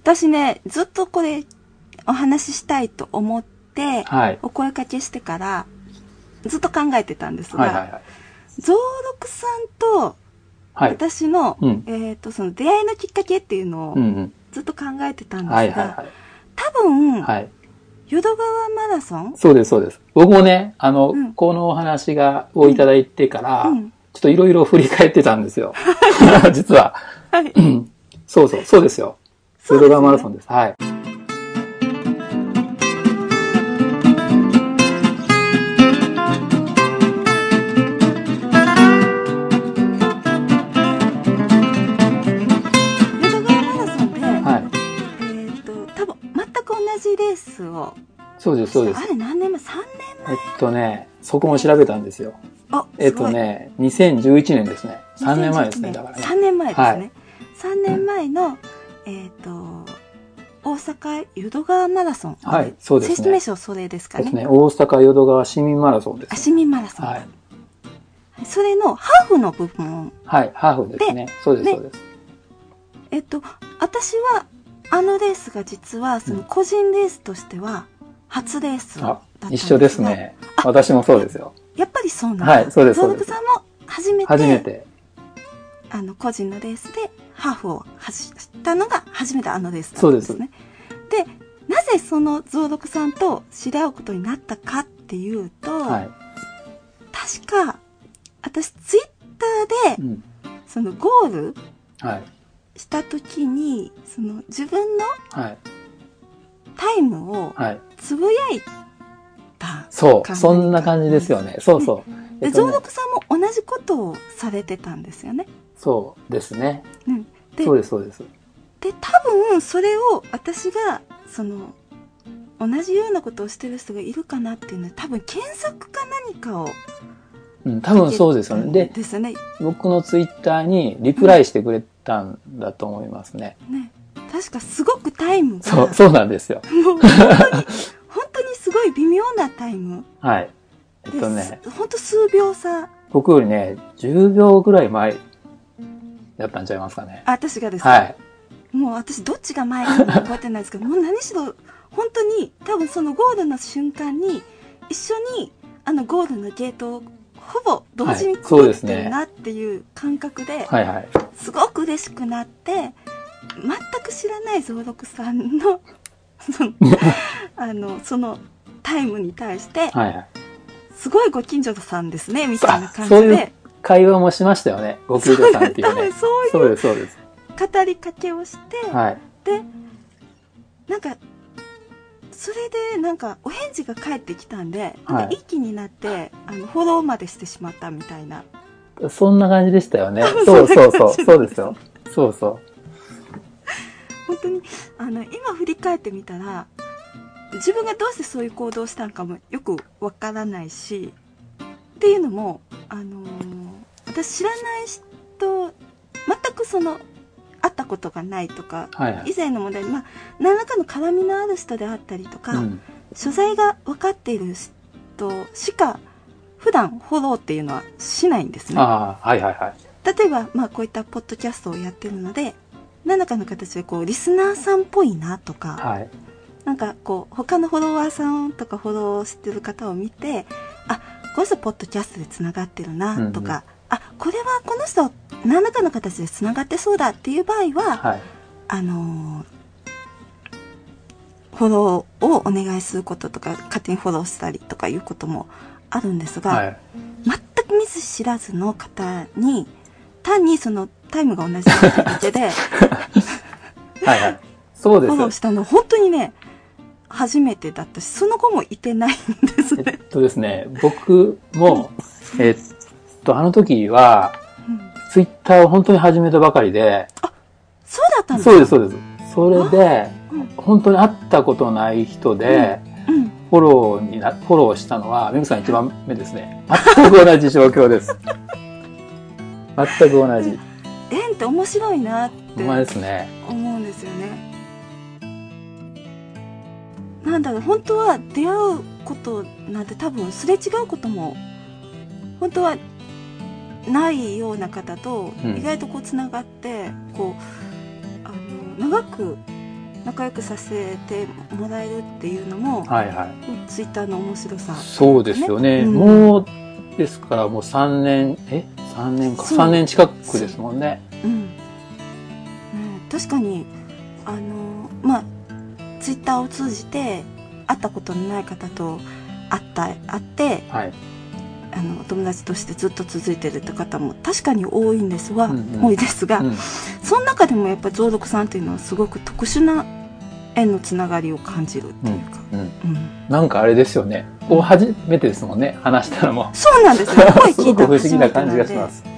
私ね、ずっとこれお話ししたいと思って、 はい、 お声かけしてからずっと考えてたんですが、 はいはいはい。 蔵六さんとはい。 私の、 うん。 その出会いのきっかけっていうのをうんうん。 ずっと考えてたんではすが、 いはいはい。 多分、 はい。 淀川マラソン、 そうです、そうです。僕もね、 うん、 このお話をうん、 いただいてから、 うん。 ちょっといろいろ振り返ってたんですよ。実は。 はい。 そうそう、そうですよ。 そう淀ですよね。 川マラソンです。はい。 淀川マラソンで、 はい。 多分全く同じレースをそうです、そうです。 あれ何年前？ 3 年前？ そこも調べたんですよ。 あ、すごい。 2011年ですね。3年前ですね、 2011 だからね。 3年前ですね。 はい。 3年前の、大阪淀川マラソン。 はい、そうですね。 正式名称それですかね。 大阪淀川市民マラソンですね。 市民マラソン。 はい。 それのハーフの部分。 はい、ハーフですね。そうです、そうです。 私は、あのレースが実は、その個人レースとしては、初レースだったんですが。 一緒ですね。私もそうですよ。 やっぱりそうなんだ。 はい、そうです、そうです。 ゾウルクさんも初めて、個人のレースでハーフを走ったのが初めてレースだったんですね。で、なぜそのゾウロクさんと知り合うことになったかっていうと、はい、確か、私ツイッターで、そのゴールした時に、その自分のタイムをつぶやいた、 そう、そんな感じですよね。そうそう。 で、ゾウロクさんも同じことをされてたんですよね。 そうですね。 で、 そうです、そうです。 で、多分それを私が、同じようなことをしてる人がいるかなっていうのは、多分検索か何かを、 多分そうですよね。で、僕のツイッターにリプライしてくれたんだと思いますね。 確かすごくタイムが。 そうなんですよ。 もう本当にすごい微妙なタイム。 はい。 本当数秒差。 僕よりね、10秒ぐらい前だったんちゃいますかね。 私がですか。はい。もう私どっちが前か覚えてないですけど、もう何しろ、本当に多分そのゴールの瞬間に、一緒にゴールのゲートをほぼ同時にくぐってるなっていう感覚で、すごく嬉しくなって、全く知らないゾウロクさんの、そのタイムに対して、すごいご近所さんですね、みたいな感じで。 そういう会話もしましたよね、ご近所さんっていうね。 そうです。語りかけをして、で、なんか、それでなんかお返事が返ってきたんで、なんか一気になって、フォローまでしてしまったみたいな。 そんな感じでしたよね。そうですよ。そうそう。 本当に、今振り返ってみたら、自分がどうしてそういう行動をしたのかもよくわからないし、っていうのも、私知らない人、全く会ったことがないとか、以前の問題で、何らかの絡みのある人であったりとか、所在が分かっている人しか、普段フォローっていうのはしないんですね。例えば、こういったポッドキャストをやってるので、何らかの形でリスナーさんっぽいなとか、なんか他のフォロワーさんとかフォローしてる方を見て、この人ポッドキャストでつながってるなとか、これはこの人何らかの形でつながってそうだっていう場合は、フォローをお願いすることとか、勝手にフォローしたりとかいうこともあるんですが、全く見ず知らずの方に、単にそのタイムが同じだけで、 そうです。 フォローしたの本当にね、初めてだったし、その後もいてないんですね。 ですね、僕も、あの時は、ツイッターを本当に始めたばかりで、 そうだったんですか？ そうです。それで、本当に会ったことない人で、フォローしたのは、めぐさん一番目ですね。全く同じ状況です。全く同じ。 縁って面白いなって思うんですよね。なんだろう、本当は出会うことなんて多分すれ違うことも本当はないような方と意外とつながって長く仲良くさせてもらえるっていうのも、 はいはい。 ツイッターの面白さ、ね。 そうですよね。もう、ですからもう3年、3年か。3年近くですもんね。 確かに、ツイッターを通じて、会ったことのない方と会って、はい、お友達としてずっと続いてるって方も確かに多いんですが、多いですが、その中でもやっぱり蔵六さんっていうのはすごく特殊な縁のつながりを感じるっていうか、 なんかあれですよね。初めてですもんね、話したのも。 そうなんですよ。声聞いたすごく不思議な感じがします。